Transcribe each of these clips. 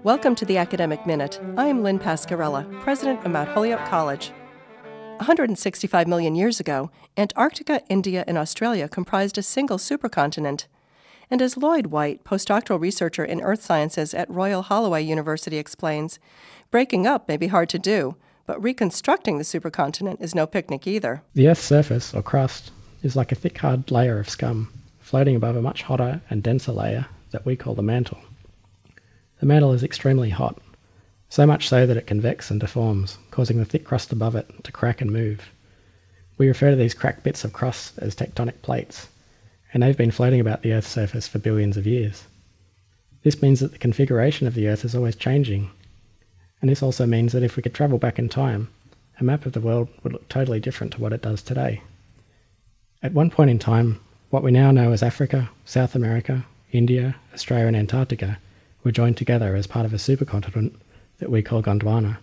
Welcome to the Academic Minute. I am Lynn Pascarella, president of Mount Holyoke College. 165 million years ago, Antarctica, India, and Australia comprised a single supercontinent. And as Lloyd White, postdoctoral researcher in earth sciences at Royal Holloway University, explains, breaking up may be hard to do, but reconstructing the supercontinent is no picnic either. The Earth's surface, or crust, is like a thick, hard layer of scum, floating above a much hotter and denser layer that we call the mantle. The mantle is extremely hot, so much so that it convects and deforms, causing the thick crust above it to crack and move. We refer to these cracked bits of crust as tectonic plates, and they've been floating about the Earth's surface for billions of years. This means that the configuration of the Earth is always changing, and this also means that if we could travel back in time, a map of the world would look totally different to what it does today. At one point in time, what we now know as Africa, South America, India, Australia and Antarctica were joined together as part of a supercontinent that we call Gondwana.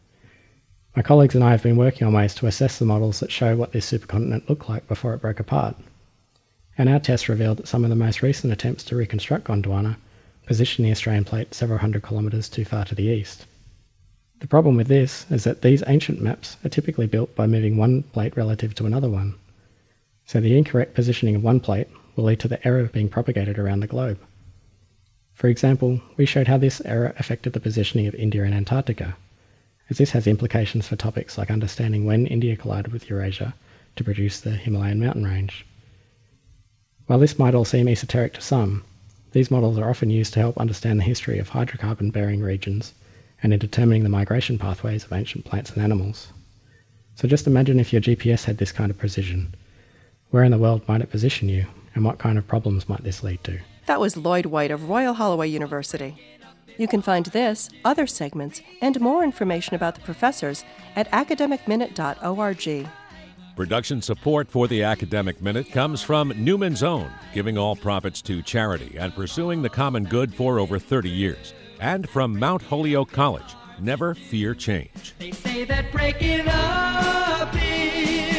My colleagues and I have been working on ways to assess the models that show what this supercontinent looked like before it broke apart. And our tests revealed that some of the most recent attempts to reconstruct Gondwana position the Australian plate several hundred kilometres too far to the east. The problem with this is that these ancient maps are typically built by moving one plate relative to another one. So the incorrect positioning of one plate will lead to the error being propagated around the globe. For example, we showed how this error affected the positioning of India and Antarctica, as this has implications for topics like understanding when India collided with Eurasia to produce the Himalayan mountain range. While this might all seem esoteric to some, these models are often used to help understand the history of hydrocarbon-bearing regions and in determining the migration pathways of ancient plants and animals. So just imagine if your GPS had this kind of precision. Where in the world might it position you, and what kind of problems might this lead to? That was Lloyd White of Royal Holloway University. You can find this, other segments, and more information about the professors at academicminute.org. Production support for the Academic Minute comes from Newman's Own, giving all profits to charity and pursuing the common good for over 30 years. And from Mount Holyoke College, never fear change. They say that breaking up is